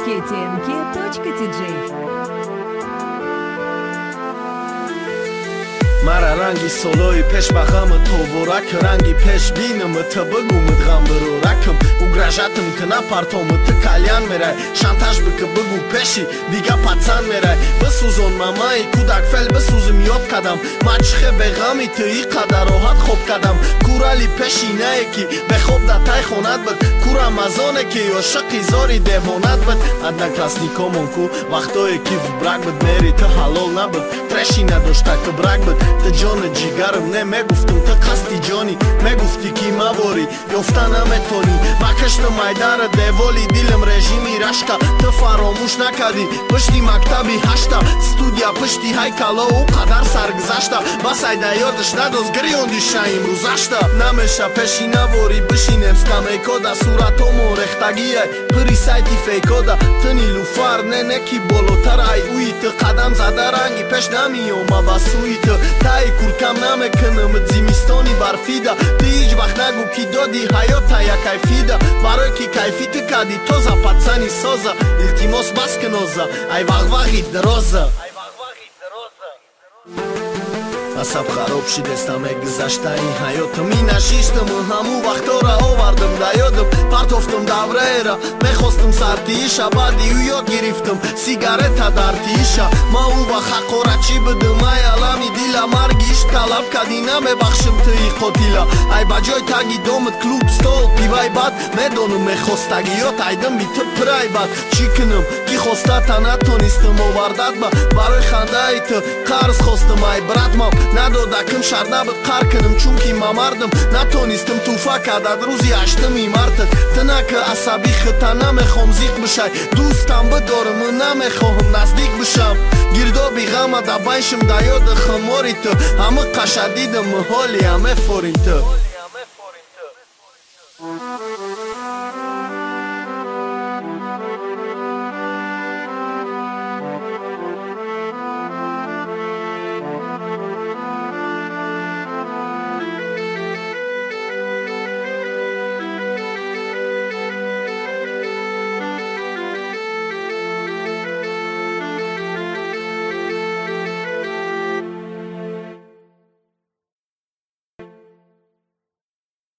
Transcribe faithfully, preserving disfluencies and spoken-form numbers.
кей ти эн кей точка ти джей. Mara rangi soloi pesh baghamı tovorak rangi pesh binımı tabıgumı gambırı rakım ugrajatım kına partomı tıkalyan meray şantaj bıkı bıgu peşi diga patsan meray bısuzon mamai kudak fel bısuzum yot kadam maçxe beğami tıyi kadar ohat khop kadam kurali peşi naye ki be khop da tay khonat bıd kura mazone ki yo shaqi zori devonat bıd adna klasnikomon ku vaqtoye ki vbrak bıd meri tı halol nabıd treshi nadoshta kı brak bıd Të gjonë gjigarëm ne me guftëm të kasti gjoni Me gufti ki ma vori, joftana me toni Ma kështë majdarë dhe voli dilëm režimi rashka Të faro mush nakadi, pështi maktabi hashta Studia pështi hajkalo u kadar sargzashta Basaj da jo dëshna do zgrion disha im ruzashta Na me shapeshi na vori, bëshinem s'ka me koda Suratomo rehtagijaj, përi sajti fejkoda Të një lufar ne neki bolotaraj Ujtë kadam zadarangi, pesh nami jo ma basujtë Taj kur kam name kënë më dzimistoni barfida Të iq vahnagu ki dodi hajota ja kaj fida Baroj ki kaj fitë kadi toza pacani soza Iltimos baskënoza Aj vahvahit dëroza Asab xarob shidesta me gëzashta in hayotëm I nashishtëm më hamu vahtora ovardëm da jodëm Partoftëm da vrera Me khostëm sarti isha Badi u jod giriftëm Sigareta darti isha Ma u va haqora qi bëdëm Aj alami dila margi isht kalab Kadina me bakshëm të i kotila Aj bajoj tagi domët klub stol Pivaj bat Me donëm me khostagi jot Ajdëm bi të praj bat Qikënëm ki khostat anatonistëm ovardat ba Baroj khandaj të Karës khostëm aj brat mam Nado da këm sharnabët qarkënëm Qunki ma mardëm Natonistëm tufa kadad ruzi ashtëm i martët Të na kë asabi khëta na me khom zik bëshaj Dustam bëdorëm na me khohëm nazdik bësham Girdo bi gama da banshëm da jo dë khëmorit të Hamë kashadidëm më holi a me forin të